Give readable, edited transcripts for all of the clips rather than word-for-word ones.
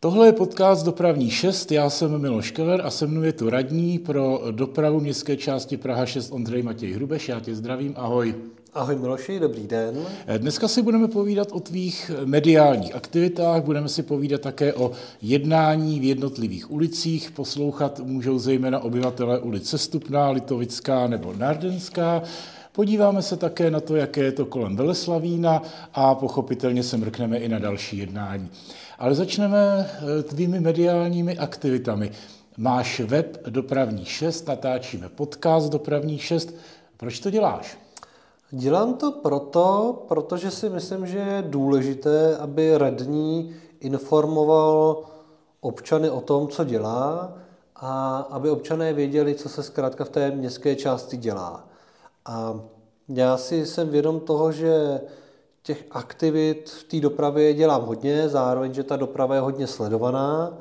Tohle je podcast Dopravní 6, já jsem Miloš Keller a se mnou je tu radní pro dopravu městské části Praha 6 Ondřej Matěj Hrubeš, já tě zdravím, ahoj. Ahoj Miloši, dobrý den. Dneska si budeme povídat o tvých mediálních aktivitách, budeme si povídat také o jednání v jednotlivých ulicích, poslouchat můžou zejména obyvatelé ulic Sestupná, Litovická nebo Nardenská. Podíváme se také na to, jaké je to kolem Veleslavína a pochopitelně se mrkneme i na další jednání. Ale začneme tvými mediálními aktivitami. Máš web Dopravní 6, natáčíme podcast Dopravní 6. Proč to děláš? Dělám to protože si myslím, že je důležité, aby radní informoval občany o tom, co dělá a aby občané věděli, co se zkrátka v té městské části dělá. A já si jsem vědom toho, že těch aktivit v té dopravě dělám hodně, zároveň, že ta doprava je hodně sledovaná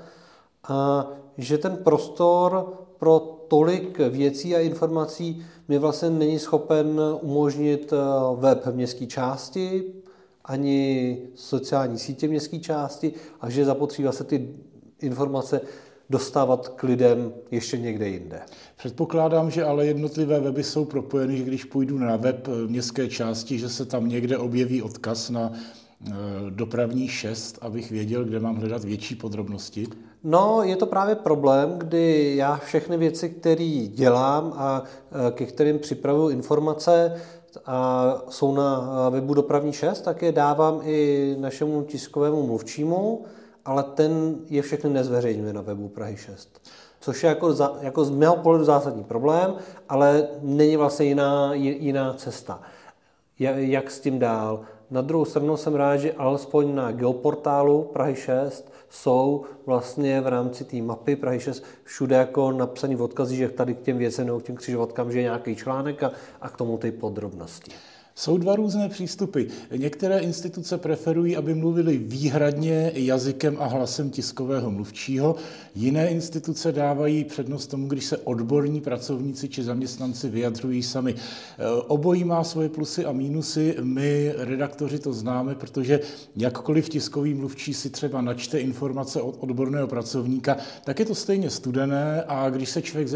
a že ten prostor pro tolik věcí a informací mi vlastně není schopen umožnit web městské části, ani sociální sítě městské části a že zapotřebí vlastně ty informace dostávat k lidem ještě někde jinde. Předpokládám, že ale jednotlivé weby jsou propojeny, že když půjdu na web městské části, že se tam někde objeví odkaz na Dopravní 6, abych věděl, kde mám hledat větší podrobnosti. No, je to právě problém, kdy já všechny věci, které dělám a ke kterým připravuju informace a jsou na webu Dopravní 6, tak je dávám i našemu tiskovému mluvčímu, ale ten je všechny nezveřejňuje na webu Prahy 6. Což je jako z mého pohledu zásadní problém, ale není vlastně jiná cesta. Jak s tím dál? Na druhou stranu jsem rád, že alespoň na geoportálu Prahy 6 jsou vlastně v rámci té mapy Prahy 6 všude jako napsaný odkazy, že tady k těm věcem nebo k těm křižovatkám, že je nějaký článek a k tomu ty podrobnosti. Jsou dva různé přístupy. Některé instituce preferují, aby mluvili výhradně jazykem a hlasem tiskového mluvčího. Jiné instituce dávají přednost tomu, když se odborní pracovníci či zaměstnanci vyjadřují sami. Obojí má svoje plusy a mínusy. My, redaktoři, to známe, protože jakkoliv tiskový mluvčí si třeba načte informace od odborného pracovníka, tak je to stejně studené a když se člověk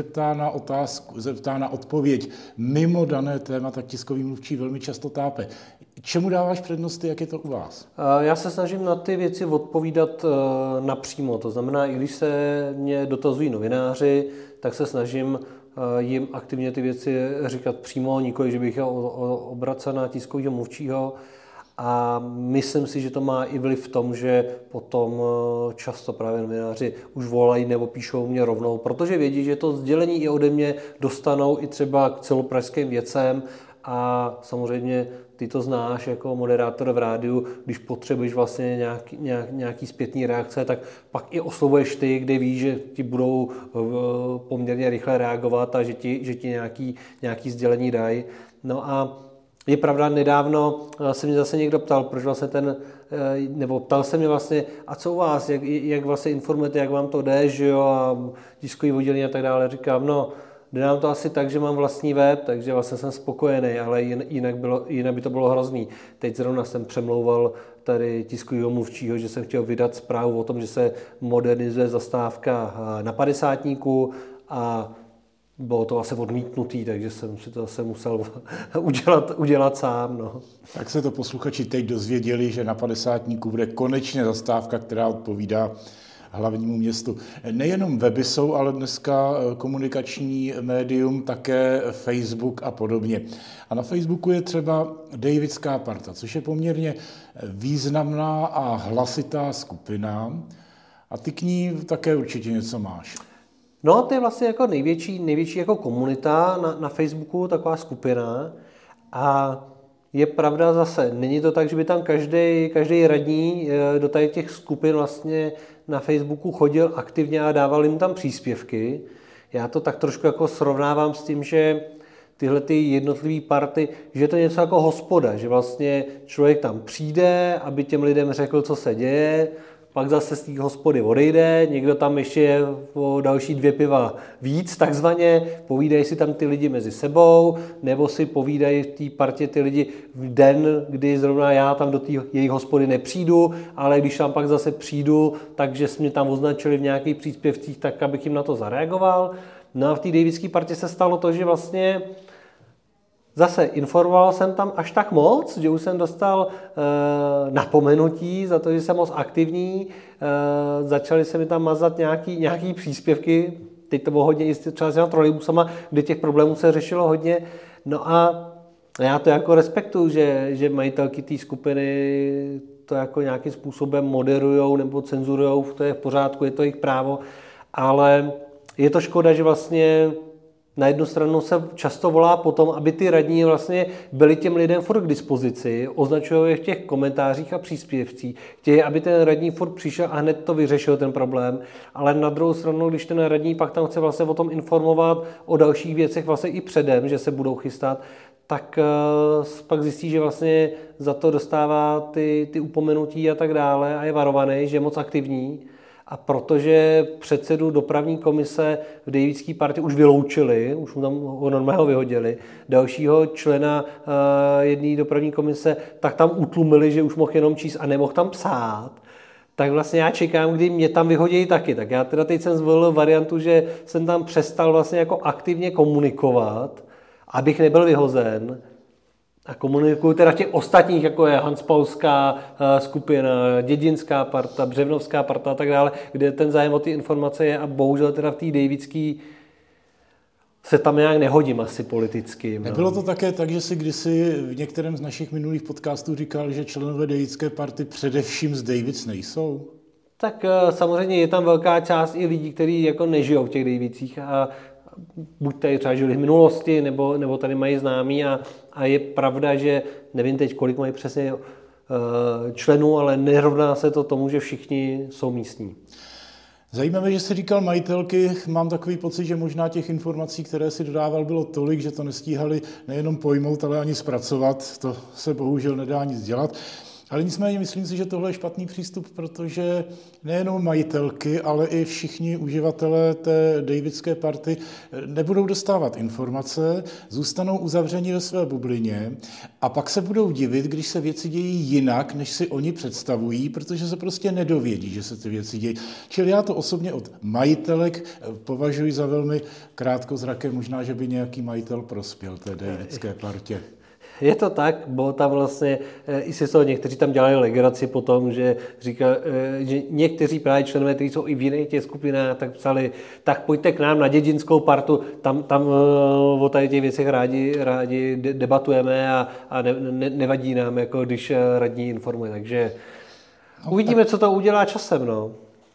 zeptá na odpověď mimo dané téma, tak tiskový mluvčí velmi často tápe. Čemu dáváš přednosti, jak je to u vás? Já se snažím na ty věci odpovídat napřímo. To znamená, i když se mě dotazují novináři, tak se snažím jim aktivně ty věci říkat přímo, nikoli, že bych je obracel na tiskového mluvčího. A myslím si, že to má i vliv v tom, že potom často právě novináři už volají nebo píšou mě rovnou, protože vědí, že to sdělení i ode mě dostanou i třeba k celopražským věcem. A samozřejmě ty to znáš jako moderátor v rádiu, když potřebuješ vlastně nějaký zpětný reakce, tak pak i oslovuješ ty, kde víš, že ti budou poměrně rychle reagovat a že ti nějaký sdělení dají. No a je pravda, nedávno se mě zase někdo ptal, proč vlastně nebo ptal se mě vlastně, a co u vás, jak vlastně informujete, jak vám to jde, že jo, a tiskový oddělení a tak dále. Říkám, no, jde nám to asi tak, že mám vlastní web, takže vlastně jsem spokojený, ale jinak by to bylo hrozný. Teď zrovna jsem přemlouval tady tiskového mluvčího, že jsem chtěl vydat zprávu o tom, že se modernizuje zastávka na padesátníku a bylo to asi odmítnutý, takže jsem si to zase musel udělat sám. No. Tak se to posluchači teď dozvěděli, že na padesátníku bude konečně zastávka, která odpovídá hlavnímu městu. Nejenom weby jsou, ale dneska komunikační médium, také Facebook a podobně. A na Facebooku je třeba Davidská parta, což je poměrně významná a hlasitá skupina. A ty k ní také určitě něco máš. No, to je vlastně jako největší jako komunita na Facebooku, taková skupina. A je pravda zase, není to tak, že by tam každý radní do těch skupin vlastně na Facebooku chodil aktivně a dával jim tam příspěvky. Já to tak trošku jako srovnávám s tím, že tyhle ty jednotlivé party, že je to něco jako hospoda, že vlastně člověk tam přijde, aby těm lidem řekl, co se děje, pak zase z té hospody odejde, někdo tam ještě o další 2 piva víc, takzvaně, povídají si tam ty lidi mezi sebou, nebo si povídají v té partě ty lidi v den, kdy zrovna já tam do té jejich hospody nepřijdu, ale když tam pak zase přijdu, takže jsme tam označili v nějakých příspěvcích, tak abych jim na to zareagoval. No a v té davidské partě se stalo to, že vlastně zase informoval jsem tam až tak moc, že už jsem dostal napomenutí za to, že jsem moc aktivní. Začaly se mi tam mazat nějaký příspěvky. Teď to bylo hodně i třeba s těma trolejbusama, kde těch problémů se řešilo hodně. No a já to jako respektuju, že majitelky té skupiny to jako nějakým způsobem moderujou nebo cenzurujou, to je v pořádku, je to jejich právo, ale je to škoda, že vlastně na jednu stranu se často volá potom, aby ty radní vlastně byli těm lidem furt k dispozici, označují je v těch komentářích a příspěvcích, chtějí, aby ten radní furt přišel a hned to vyřešil ten problém, ale na druhou stranu, když ten radní pak tam chce vlastně o tom informovat o dalších věcech vlastně i předem, že se budou chystat, tak pak zjistí, že vlastně za to dostává ty upomenutí a tak dále a je varovaný, že je moc aktivní. A protože předsedu dopravní komise v davidské partě už vyloučili, už mu tam ho normálně vyhodili, dalšího člena jedné dopravní komise, tak tam utlumili, že už mohl jenom číst a nemohl tam psát. Tak vlastně já čekám, kdy mě tam vyhodí taky. Tak já teda teď jsem zvolil variantu, že jsem tam přestal vlastně jako aktivně komunikovat, abych nebyl vyhozen. A komunikuju teda těch ostatních, jako je Hanspalská skupina, Dědinská parta, Břevnovská parta a tak dále, kde ten zájem o ty informace je a bohužel teda v té davidský se tam nějak nehodím asi politicky. No. Nebylo to také tak, že si kdysi v některém z našich minulých podcastů říkal, že členové davidské party především z Davids nejsou? Tak samozřejmě je tam velká část i lidí, kteří jako nežijou v těch Davidsích a buď tady třeba žili v minulosti, nebo tady mají známí a je pravda, že nevím teď, kolik mají přesně členů, ale nerovná se to tomu, že všichni jsou místní. Zajímavé, že jsi říkal majitelky, mám takový pocit, že možná těch informací, které si dodával, bylo tolik, že to nestíhali nejenom pojmout, ale ani zpracovat. To se bohužel nedá nic dělat. Ale nicméně myslím si, že tohle je špatný přístup, protože nejenom majitelky, ale i všichni uživatelé té davidské party nebudou dostávat informace, zůstanou uzavřeni ve své bublině a pak se budou divit, když se věci dějí jinak, než si oni představují, protože se prostě nedovědí, že se ty věci dějí. Čili já to osobně od majitelek považuji za velmi krátkozraké, možná, že by nějaký majitel prospěl té davidské partě. Je to tak, bo tam vlastně, i si to někteří tam dělali legraci potom, že říká, že někteří právě členové, kteří jsou i v jiných těch skupinách, tak psali, tak pojďte k nám na dědinskou partu, tam o tady těch věcech rádi debatujeme a nevadí nám, jako když radní informuje. Takže uvidíme, co to udělá časem, no.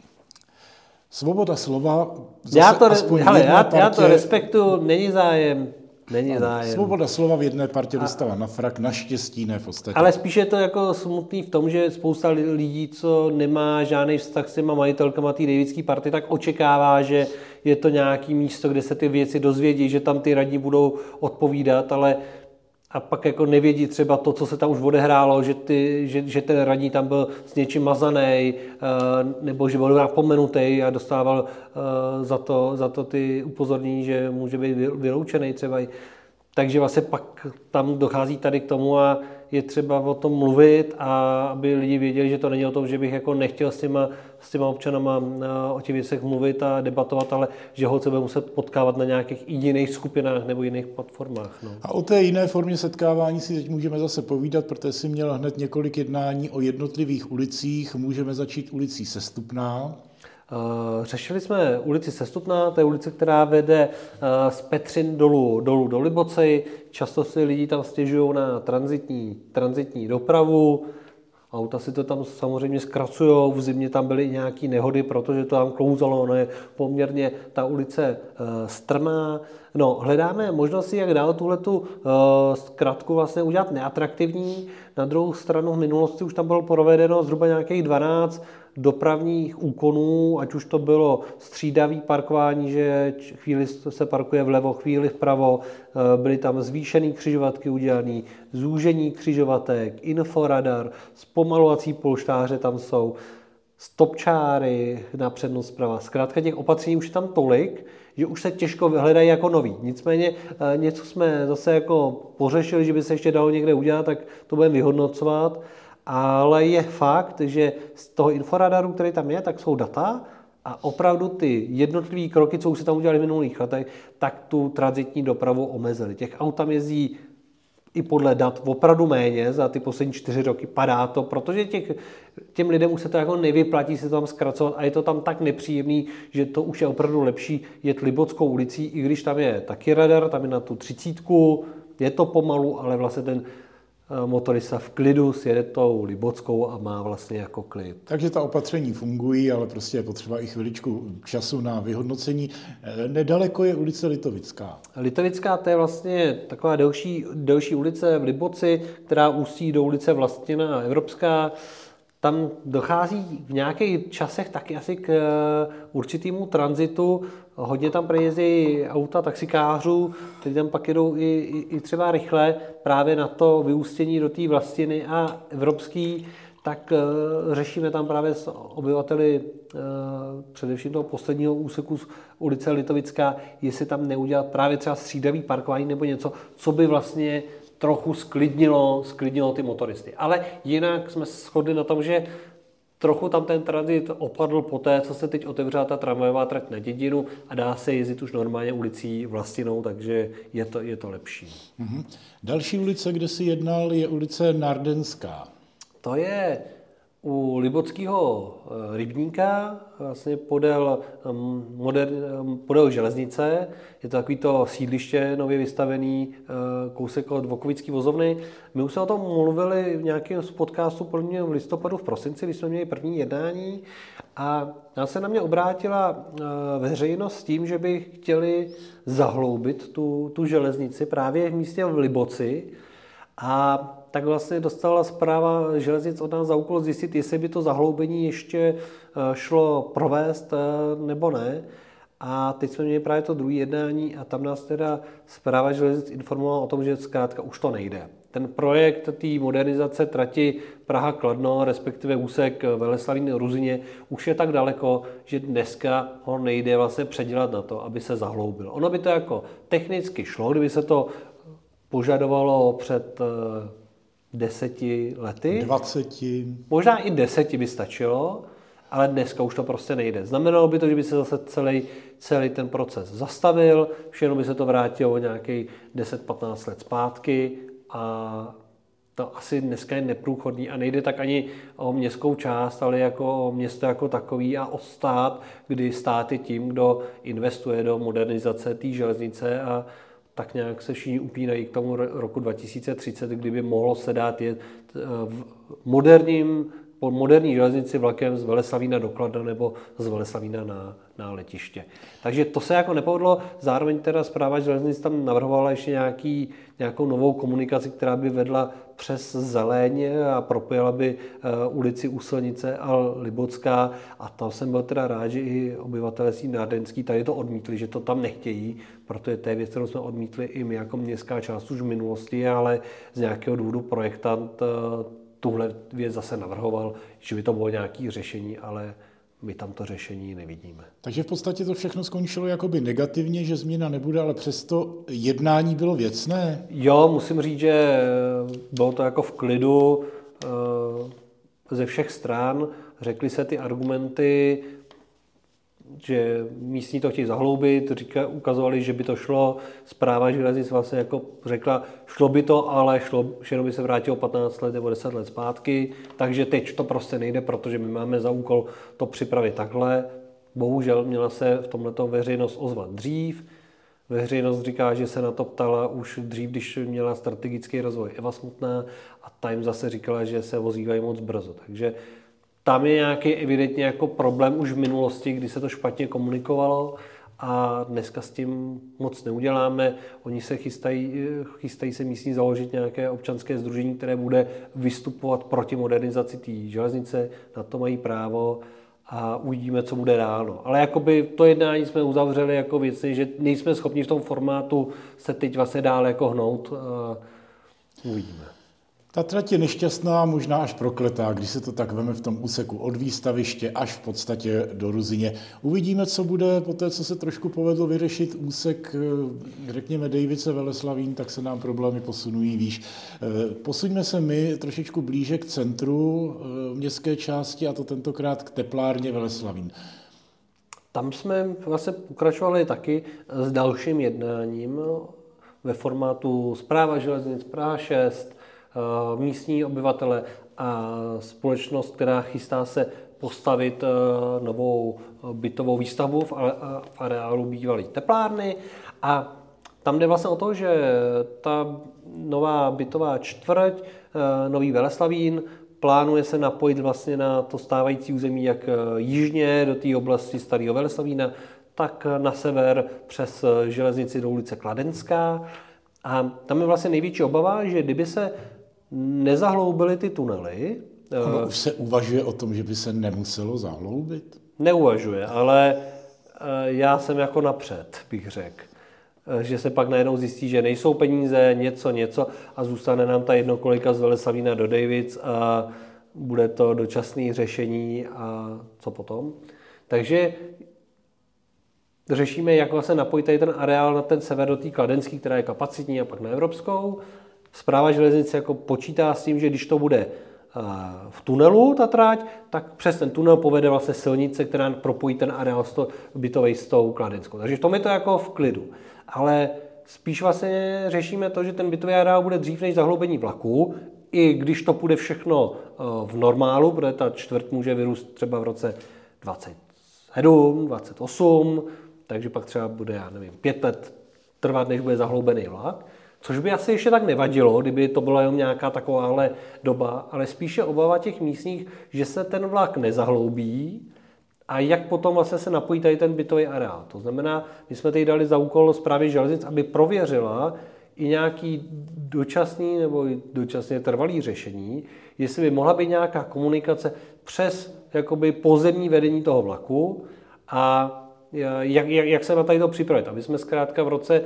Svoboda slova. Já to respektuju, není zájem. Svoboda slova v jedné partě dostala na frak, naštěstí ne v ostatní. Ale spíš je to jako smutný v tom, že spousta lidí, co nemá žádný vztah s těma majitelkama té davidské party, tak očekává, že je to nějaký místo, kde se ty věci dozvědí, že tam ty radní budou odpovídat, ale a pak jako nevědí třeba to, co se tam už odehrálo, že ten radní tam byl s něčím mazaný, nebo že byl napomenutý a dostával za to ty upozornění, že může být vyloučený třeba. Takže vlastně pak tam dochází tady k tomu a je třeba o tom mluvit a aby lidi věděli, že to není o tom, že bych jako nechtěl s těma občanama o těch věcech mluvit a debatovat, ale že ho se bude muset potkávat na nějakých jiných skupinách nebo jiných platformách. No. A o té jiné formě setkávání si teď můžeme zase povídat, protože jsi měl hned několik jednání o jednotlivých ulicích. Můžeme začít ulicí Sestupná. Řešili jsme ulici Sestupná, to je ulice, která vede z Petřin dolů do Libocej. Často si lidi tam stěžují na tranzitní dopravu. Auta si to tam samozřejmě zkracujou, v zimě tam byly nějaké nehody, protože to tam klouzalo, ono je poměrně ta ulice strmá. No, hledáme možnosti, jak dál tuhletu zkratku vlastně udělat neatraktivní. Na druhou stranu v minulosti už tam bylo provedeno zhruba nějakých 12 dopravních úkonů, ať už to bylo střídavý parkování, že chvíli se parkuje vlevo, chvíli vpravo, byly tam zvýšený křižovatky udělané, zúžení křižovatek, inforadar, zpomalovací polštáře tam jsou. stopčáry na přednost zprava. Zkrátka těch opatření už je tam tolik, že už se těžko hledají jako nový. Nicméně něco jsme zase jako pořešili, že by se ještě dalo někde udělat, tak to budeme vyhodnocovat. Ale je fakt, že z toho inforadaru, který tam je, tak jsou data a opravdu ty jednotlivé kroky, co už se tam udělali v minulých letech, tak tu tranzitní dopravu omezili. Těch aut tam jezdí i podle dat opravdu méně za ty poslední 4 roky, padá to, protože těm lidem už se to jako nevyplatí se to tam zkracovat a je to tam tak nepříjemný, že to už je opravdu lepší jet Libotskou ulicí, i když tam je taky radar, tam je na tu 30, je to pomalu, ale vlastně ten motorista v klidu sjede tou Libotskou a má vlastně jako klid. Takže ta opatření fungují, ale prostě je potřeba i chviličku času na vyhodnocení. Nedaleko je ulice Litovická. Litovická, to je vlastně taková delší ulice v Liboci, která ústí do ulice Vlastněná Evropská. Tam dochází v nějakých časech taky asi k určitému tranzitu. Hodně tam prejezdí auta taxikářů, kteří tam pak jedou i třeba rychle právě na to vyústění do té Vlastiny a Evropský, tak řešíme tam právě s obyvateli především toho posledního úseku z ulice Litovická, jestli tam neudělat právě třeba střídavý parkování nebo něco, co by vlastně trochu sklidnilo ty motoristy. Ale jinak jsme shodli na tom, že trochu tam ten tranzit opadl po té, co se teď otevřela ta tramvajová trať na Dědinu a dá se jezdit už normálně ulicí Vlastinou, takže je to lepší. Mhm. Další ulice, kde si jednal, je ulice Nardenská. To je u Libotského rybníka, vlastně podél železnice. Je to takovýto sídliště nově vystavený, kousek od Vokovický vozovny. My už jsme o tom mluvili v nějakém podcastu podle v listopadu, v prosinci, když jsme měli první jednání. A se na mě obrátila veřejnost s tím, že by chtěli zahloubit tu železnici právě v místě v Liboci. A tak vlastně dostala zpráva železnic od nás za úkol zjistit, jestli by to zahloubení ještě šlo provést nebo ne. A teď jsme měli právě to druhé jednání a tam nás teda zpráva železnic informovala o tom, že zkrátka už to nejde. Ten projekt té modernizace trati Praha-Kladno, respektive úsek Veleslavín-Ruzyně, už je tak daleko, že dneska ho nejde vlastně předělat na to, aby se zahloubil. Ono by to jako technicky šlo, kdyby se to požadovalo před 10 lety. 20. Možná i 10 by stačilo, ale dneska už to prostě nejde. Znamenalo by to, že by se zase celý ten proces zastavil, všechno by se to vrátilo nějakých 10-15 let zpátky a to asi dneska je neprůchodný a nejde tak ani o městskou část, ale jako o město jako takový a o stát, kdy stát je tím, kdo investuje do modernizace té železnice a tak nějak se všichni upínají k tomu roku 2030, kdyby mohlo se dát jet po moderní železnici vlakem z Veleslavína do Kladna nebo z Veleslavína na letiště. Takže to se jako nepovedlo. Zároveň teda správa železnic tam navrhovala ještě nějakou novou komunikaci, která by vedla přes Zeleň a propojila by ulici Úsilnice a Libotská. A tam jsem byl teda rád, že i obyvatelé Nardenský tady to odmítli, že to tam nechtějí, protože to je věc, kterou jsme odmítli i my jako městská část už v minulosti, ale z nějakého důvodu projektant tuhle věc zase navrhoval, že by to bylo nějaké řešení, ale my tam to řešení nevidíme. Takže v podstatě to všechno skončilo jakoby negativně, že změna nebude, ale přesto jednání bylo věcné? Jo, musím říct, že bylo to jako v klidu ze všech stran. Řekly se ty argumenty, že místní to chtějí zahloubit, ukazovali, že by to šlo. Správa železnic vlastně jako řekla, šlo by to, ale všechno by se vrátilo 15 let nebo 10 let zpátky, takže teď to prostě nejde, protože my máme za úkol to připravit takhle. Bohužel měla se v tomhleto veřejnost ozvat dřív. Veřejnost říká, že se na to ptala už dřív, když měla strategický rozvoj Eva Smutná a ta jim zase říkala, že se ozývají moc brzo. Takže tam je nějaký evidentně jako problém už v minulosti, kdy se to špatně komunikovalo a dneska s tím moc neuděláme. Oni se chystají se místní založit nějaké občanské sdružení, které bude vystupovat proti modernizaci té železnice, na to mají právo a uvidíme, co bude dál. No. Ale jakoby to jednání jsme uzavřeli jako věci, že nejsme schopni v tom formátu se teď vlastně dál jako hnout. Uvidíme. Ta trať je nešťastná, možná až prokletá, když se to tak veme v tom úseku od výstaviště až v podstatě do Ruzyně. Uvidíme, co bude po té, co se trošku povedlo vyřešit úsek, řekněme, Dejvice-Veleslavín, tak se nám problémy posunují výš. Posuňme se my trošičku blíže k centru městské části, a to tentokrát k teplárně Veleslavín. Tam jsme vlastně pokračovali taky s dalším jednáním ve formátu Správa železnic Praha 6, místní obyvatele a společnost, která chystá se postavit novou bytovou výstavbu v areálu bývalé teplárny. A tam jde vlastně o to, že ta nová bytová čtvrť, nový Veleslavín, plánuje se napojit vlastně na to stávající území jak jižně do té oblasti Starého Veleslavína, tak na sever přes železnici do ulice Kladenská. A tam je vlastně největší obava, že kdyby se nezahloubily ty tunely... Ono už se uvažuje o tom, že by se nemuselo zahloubit? Neuvažuje, ale já jsem jako napřed, bych řekl. Že se pak najednou zjistí, že nejsou peníze, něco a zůstane nám ta jednokolejka z Veleslavína do Dejvic a bude to dočasné řešení a co potom. Takže řešíme, jak vlastně napojit tady ten areál na ten sever do té Kladenský, která je kapacitní, a pak na evropskou. Správa železnice jako počítá s tím, že když to bude v tunelu ta trať, tak přes ten tunel povede vlastně silnice, která propojí ten areál bytovej s tou Kladenskou. Takže v tom je to jako v klidu. Ale spíš vlastně řešíme to, že ten bytový areál bude dřív než zahloubení vlaku, i když to půjde všechno v normálu, protože ta čtvrt může vyrůst třeba v roce 27, 28, takže pak třeba bude, já nevím, 5 let trvat, než bude zahloubený vlak. Což by asi ještě tak nevadilo, kdyby to byla jenom nějaká takováhle doba, ale spíše obava těch místních, že se ten vlak nezahloubí a jak potom vlastně se napojí tady ten bytový areál. To znamená, my jsme tady dali za úkol Správě železnic, aby prověřila i nějaký dočasný nebo dočasně trvalý řešení, jestli by mohla být nějaká komunikace přes jakoby pozemní vedení toho vlaku a jak se na tady to připravit. Aby jsme zkrátka v roce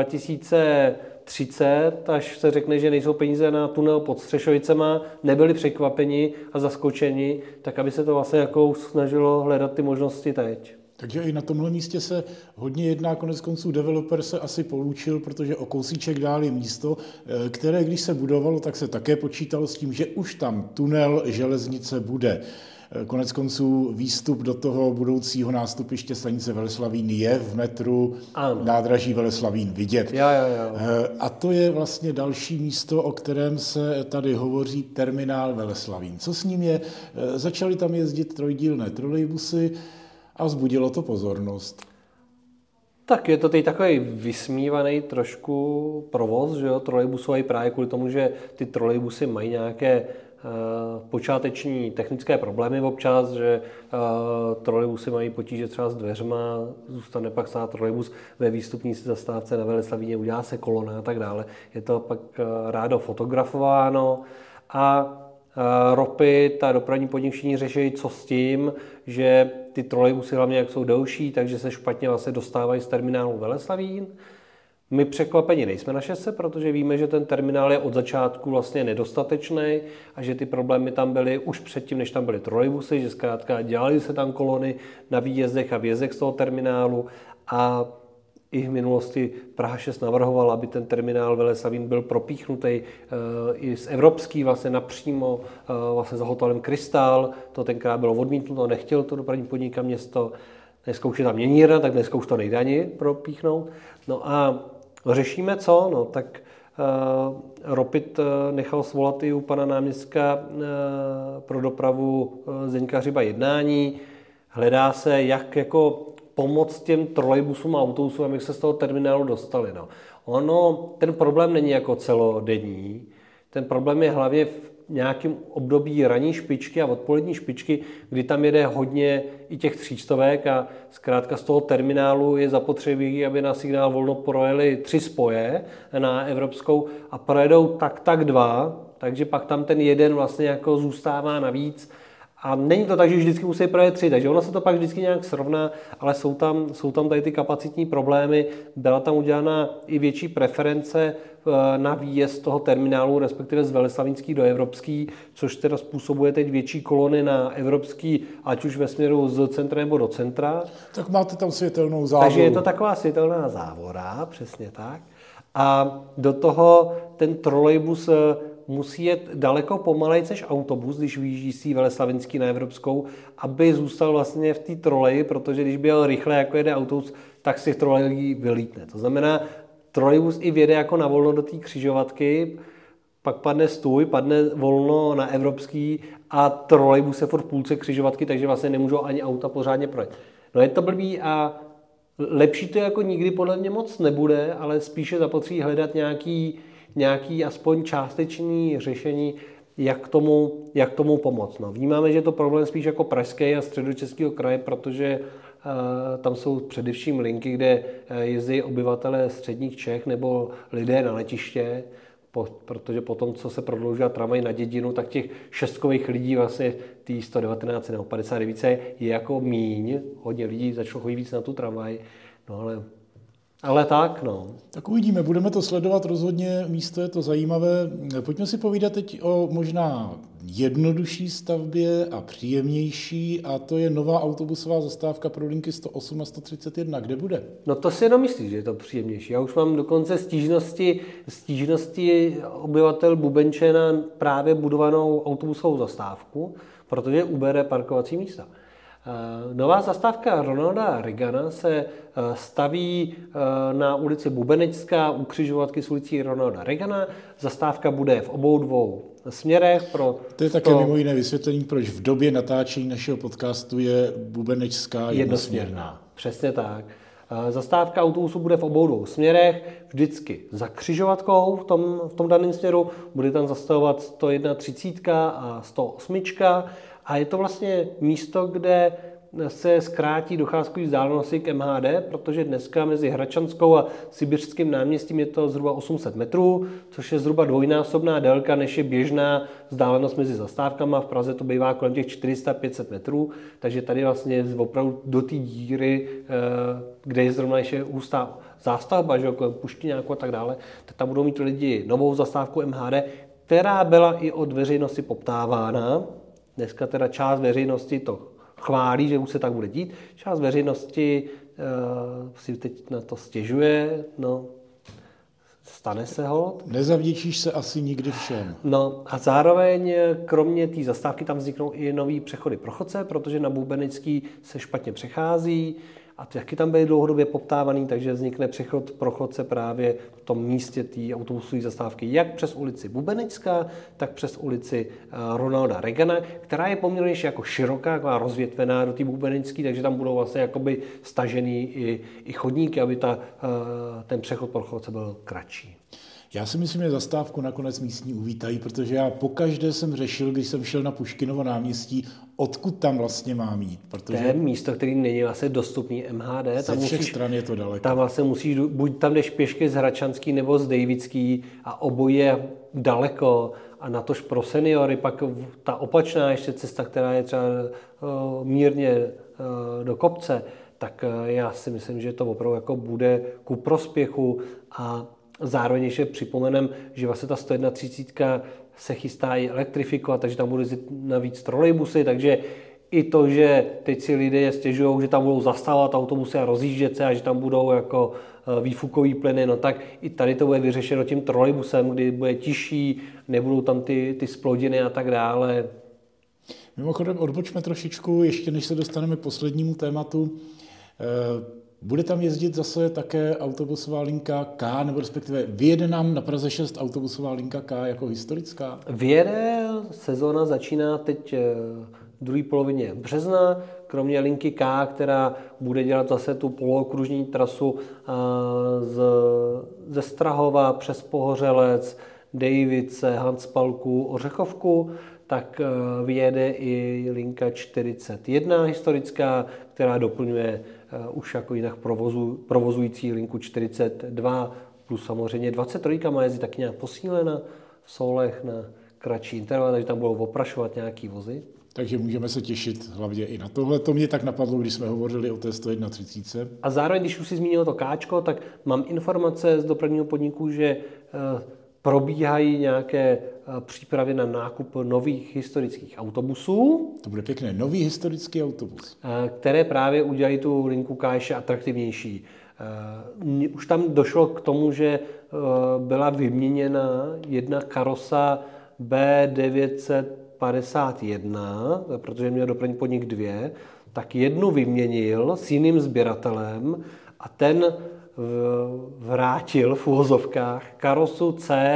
2030, až se řekne, že nejsou peníze na tunel pod Střešovicema, nebyli překvapeni a zaskočeni, tak aby se to vlastně jako snažilo hledat ty možnosti teď. Takže i na tomhle místě se hodně jedná, konec konců developer se asi poučil, protože o kousíček dál je místo, které když se budovalo, tak se také počítalo s tím, že už tam tunel železnice bude. Konec konců výstup do toho budoucího nástupiště stanice Veleslavín je v metru nádraží Veleslavín vidět. Jo. A to je vlastně další místo, o kterém se tady hovoří, terminál Veleslavín. Co s ním je? Začaly tam jezdit trojdílné trolejbusy a vzbudilo to pozornost. Tak je to teď takový vysmívaný trošku provoz, že jo, trolejbusový právě kvůli tomu, že ty trolejbusy mají nějaké počáteční technické problémy občas, že trolejbusy mají potíže třeba s dveřma, zůstane pak stát trolejbus ve výstupní zastávce na Veleslavíně, udělá se kolona a tak dále. Je to pak rádo fotografováno a Ropit a dopravní podnik všichni řeší, co s tím, že ty trolejbusy hlavně jak jsou delší, takže se špatně vlastně dostávají z terminálu Veleslavín. My překvapeni nejsme na šestce, protože víme, že ten terminál je od začátku vlastně nedostatečný a že ty problémy tam byly už předtím, než tam byly trolejbusy, že zkrátka dělali se tam kolony na výjezdech a vjezdech z toho terminálu a i v minulosti Praha 6 navrhovala, aby ten terminál Veleslavín byl propíchnutý i z evropský vlastně napřímo vlastně za hotelem Krystal. To tenkrát bylo odmítnuto, nechtěl to dopravní podnik a město. Dneska už je tam měnírna, tak dneska už to nejde ani propíchnout. No a řešíme co? No tak Ropit nechal svolat i u pana náměstka pro dopravu Zdeňka Hřiba jednání. Hledá se, jak jako pomoct těm trolejbusům a autobusům, aby se z toho terminálu dostali. No. Ten problém není jako celodenní. Ten problém je hlavně v nějakém období ranní špičky a odpolední špičky, kdy tam jede hodně i těch třístovek a zkrátka z toho terminálu je zapotřebí, aby na signál volno projeli 3 spoje na evropskou a projedou tak 2, takže pak tam ten jeden vlastně jako zůstává navíc A není to tak, že vždycky musí projet 3, takže ono se to pak vždycky nějak srovná, ale jsou tam tady ty kapacitní problémy. Byla tam udělána i větší preference na výjezd toho terminálu, respektive z veleslavínský do evropský, což teda způsobuje teď větší kolony na evropský, ať už ve směru z centra nebo do centra. Tak máte tam světelnou závoru. Takže je to taková světelná závora, přesně tak. A do toho ten trolejbus musí jet daleko pomalejc než autobus, když vyjíždí z Veleslavinský na Evropskou, aby zůstal vlastně v té troleji, protože když by jel rychle, jako jede autobus, tak si v troleji vylítne. To znamená, trolejbus i vjede jako na volno do té křižovatky, pak padne stůj, padne volno na Evropský a trolejbus je furt v půlce křižovatky, takže vlastně nemůžou ani auta pořádně projet. No je to blbý a lepší to jako nikdy podle mě moc nebude, ale spíše zapotřebí hledat nějaký aspoň částečný řešení, jak tomu pomoct. No, vnímáme, že je to problém spíš jako pražský a středočeského kraje, protože tam jsou především linky, kde jezdí obyvatelé středních Čech nebo lidé na letiště, protože potom, co se prodloužila tramvaj na Dědinu, tak těch šestkových lidí vlastně tý 119 nebo 59 je jako míň. Hodně lidí začalo chodit víc na tu tramvaj, no ale tak, no. Tak uvidíme, budeme to sledovat rozhodně, místo je to zajímavé. Pojďme si povídat teď o možná jednodušší stavbě a příjemnější, a to je nová autobusová zastávka pro linky 108 a 131. Kde bude? No to si jenom myslíš, že je to příjemnější. Já už mám dokonce stížnosti obyvatel Bubenče na právě budovanou autobusovou zastávku, protože ubere parkovací místa. Nová zastávka Ronalda Reagana se staví na ulici Bubenečská u křižovatky s ulicí Ronalda Reagana. Zastávka bude v obou dvou směrech. To je také mimo jiné vysvětlení, proč v době natáčení našeho podcastu je Bubenečská jednosměrná. Přesně tak. Zastávka autobusu bude v obou dvou směrech, vždycky za křižovatkou v tom daném směru. Bude tam zastavovat 131 a 108. A je to vlastně místo, kde se zkrátí docházkové vzdálenosti k MHD, protože dneska mezi Hradčanskou a Sibiřským náměstím je to zhruba 800 metrů, což je zhruba dvojnásobná délka, než je běžná vzdálenost mezi zastávkama. V Praze to bývá kolem těch 400-500 metrů, takže tady vlastně opravdu do té díry, kde je zrovna ještě hustá zástavba, že kolem Puškyňáku a tak dále, tak tam budou mít lidi novou zastávku MHD, která byla i od veřejnosti poptávána. Dneska teda část veřejnosti to chválí, že už se tak bude dít. Část veřejnosti si teď na to stěžuje. No, stane se ho. Nezavděčíš se asi nikdy všem. No a zároveň kromě té zastávky tam vzniknou i nový přechody pro chodce, protože na Bubenický se špatně přechází a taky tam byly dlouhodobě poptávaný, takže vznikne přechod pro chodce právě v tom místě té autobusové zastávky, jak přes ulici Bubenecká, tak přes ulici Ronalda Reagana, která je poměrně jako široká, jako rozvětvená do té Bubenecké, takže tam budou vlastně jakoby stažený i chodníky, aby ten přechod pro chodce byl kratší. Já si myslím, že zastávku nakonec místní uvítají, protože já pokaždé jsem řešil, když jsem šel na Puškinovo náměstí, odkud tam vlastně mám jít. Protože to je místo, který není vlastně dostupný MHD. Ze všech stran je to daleko. Tam vlastně musíš, buď tam jdeš pěšky z Hradčanský nebo z Dejvický a obojí je daleko. A natož pro seniory pak ta opačná ještě cesta, která je třeba mírně do kopce, tak já si myslím, že to opravdu jako bude ku prospěchu. A zároveň ještě připomenem, že vlastně ta 131 se chystá i elektrifikovat, takže tam budou navíc trolejbusy, takže i to, že teď si lidé stěžují, že tam budou zastávat autobusy a rozjíždět se a že tam budou jako výfukový plyny, no tak i tady to bude vyřešeno tím trolejbusem, kdy bude tižší, nebudou tam ty zplodiny a tak dále. Mimochodem odbočme trošičku, ještě než se dostaneme k poslednímu tématu. Bude tam jezdit zase také autobusová linka K, nebo respektive vyjede nám na Praze 6 autobusová linka K jako historická? Vyjede, sezóna začíná teď v druhé polovině března, kromě linky K, která bude dělat zase tu polookružní trasu ze Strahova přes Pohořelec, Dejvice, Hanspalku, Ořechovku, tak vyjede i linka 41 historická, která doplňuje už jako jinak provozující linku 42, plus samozřejmě 23 má jezdit taky nějak posílena v Solech na kratší interval, takže tam budou oprašovat nějaký vozy. Takže můžeme se těšit hlavně i na tohle. To mě tak napadlo, když jsme hovořili o té 131. A zároveň, když už si zmínil to káčko, tak mám informace z dopravního podniku, že probíhají nějaké přípravy na nákup nových historických autobusů. To bude pěkné. Nový historický autobus. Které právě udělají tu linku K ještě atraktivnější. Už tam došlo k tomu, že byla vyměněna jedna karosa B951, protože měl dopravní podnik 2, tak jednu vyměnil s jiným sběratelem a ten vrátil v uvozovkách karosu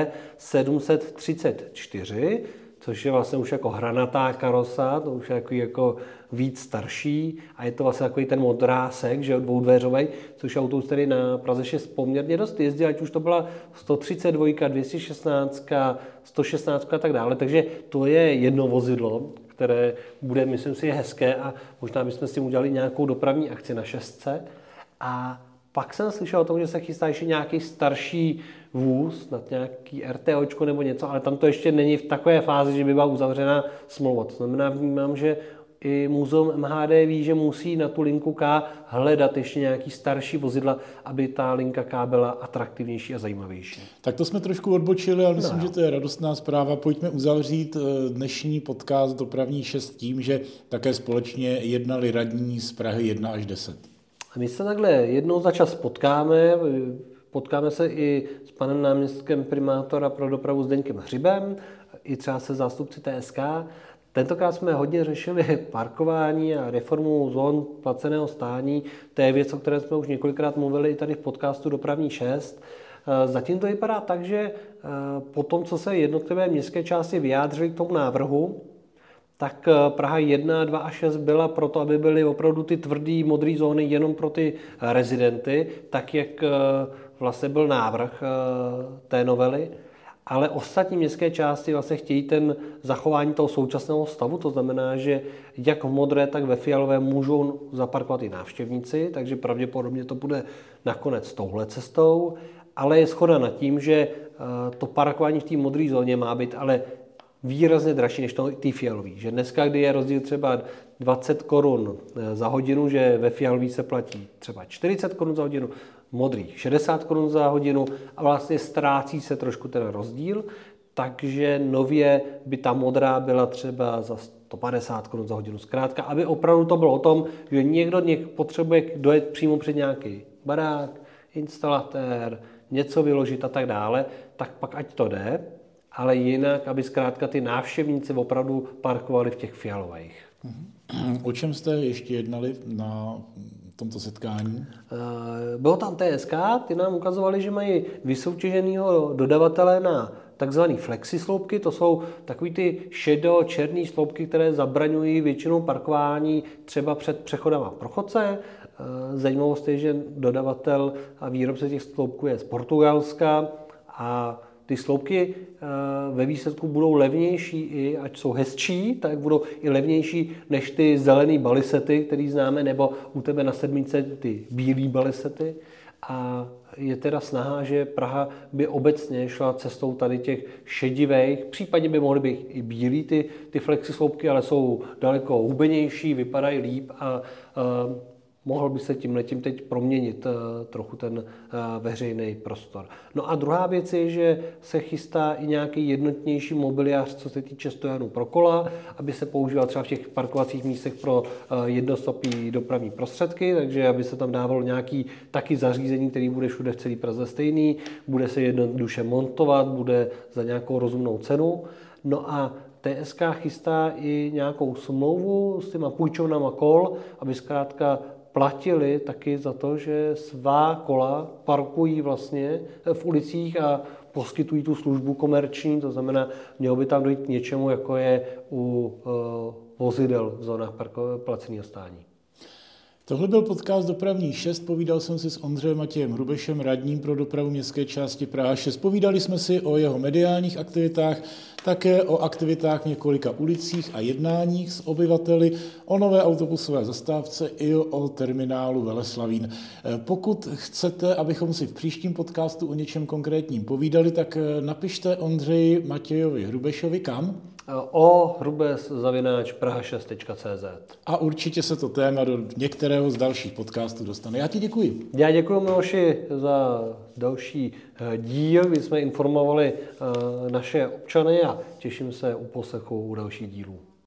C734, což je vlastně už jako hranatá karosa, to už je jako víc starší a je to vlastně takový ten modrásek, že dvoudveřový, což autobus tady na Praze 6 poměrně dost jezdí, ať už to byla 132, 216, 116 a tak dále, takže to je jedno vozidlo, které bude, myslím si, hezké a možná bychom s tím udělali nějakou dopravní akci na 6. A pak jsem slyšel o tom, že se chystá ještě nějaký starší vůz, snad nějaký RTOčko nebo něco, ale tam to ještě není v takové fázi, že by byla uzavřená smlouva. To znamená, vnímám, že i muzeum MHD ví, že musí na tu linku K hledat ještě nějaký starší vozidla, aby ta linka K byla atraktivnější a zajímavější. Tak to jsme trošku odbočili, ale myslím, že to je radostná zpráva. Pojďme uzavřít dnešní podcast Dopravní 6 tím, že také společně jednali radní z Prahy 1 až 10. A my se takhle jednou za čas potkáme se i s panem náměstkem primátora pro dopravu Zdeňkem Hřibem, i třeba se zástupci TSK. Tentokrát jsme hodně řešili parkování a reformu zón placeného stání. To je věc, o které jsme už několikrát mluvili i tady v podcastu Dopravní 6. Zatím to vypadá tak, že po tom, co se jednotlivé městské části vyjádřily k tomu návrhu, tak Praha 1, 2 a 6 byla proto, aby byly opravdu ty tvrdý modré zóny jenom pro ty rezidenty, tak jak vlastně byl návrh té novely. Ale ostatní městské části vlastně chtějí ten zachování toho současného stavu, to znamená, že jak v modré, tak ve fialové můžou zaparkovat i návštěvníci, takže pravděpodobně to bude nakonec touhle cestou, ale je shoda nad tím, že to parkování v té modré zóně má být ale výrazně dražší než ty fialový. Že dneska, kdy je rozdíl třeba 20 korun za hodinu, že ve fialový se platí třeba 40 korun za hodinu, modrý 60 korun za hodinu a vlastně ztrácí se trošku ten rozdíl, takže nově by ta modrá byla třeba za 150 korun za hodinu. Zkrátka, aby opravdu to bylo o tom, že někdo potřebuje dojet přímo před nějaký barák, instalatér, něco vyložit a tak dále, tak pak ať to jde, ale jinak, aby zkrátka ty návštěvníci opravdu parkovali v těch fialových. O čem jste ještě jednali na tomto setkání? Bylo tam TSK, ty nám ukazovali, že mají vysoutěženého dodavatele na takzvané flexisloupky, to jsou takový ty šedo-černý sloupky, které zabraňují většinou parkování třeba před přechodama pro chodce. Zajímavost je, že dodavatel a výrobce těch sloupků je z Portugalska a ty sloupky ve výsledku budou levnější, i ať jsou hezčí, tak budou i levnější než ty zelené balisety, které známe, nebo u tebe na sedmičce ty bílé balisety. A je teda snaha, že Praha by obecně šla cestou tady těch šedivých, případně by mohly být i bílý ty flexisloupky, ale jsou daleko hubenější, vypadají líp a mohl by se tímhletím teď proměnit trochu ten veřejný prostor. No a druhá věc je, že se chystá i nějaký jednotnější mobiliář, co se týče stojanů pro kola, aby se používal třeba v těch parkovacích místech pro jednostopí dopravní prostředky, takže aby se tam dávalo nějaký taky zařízení, který bude všude v celé Praze stejný, bude se jednoduše montovat, bude za nějakou rozumnou cenu. No a TSK chystá i nějakou smlouvu s těma půjčovnama kol, aby zkrátka platili taky za to, že svá kola parkují vlastně v ulicích a poskytují tu službu komerční, to znamená, mělo by tam dojít k něčemu, jako je u vozidel v zónách placeného stání. Tohle byl podcast Dopravní 6, povídal jsem si s Ondřejem Matějem Hrubešem, radním pro dopravu městské části Praha 6. Povídali jsme si o jeho mediálních aktivitách, také o aktivitách v několika ulicích a jednáních s obyvateli, o nové autobusové zastávce i o terminálu Veleslavín. Pokud chcete, abychom si v příštím podcastu o něčem konkrétním povídali, tak napište Ondřeji Matějovi Hrubešovi kam? ohrubes@praha6.cz. A určitě se to téma do některého z dalších podcastů dostane. Já ti děkuji. Já děkuji, Miloši, za další díl, kdy jsme informovali naše občany a těším se u poslechu u dalších dílů.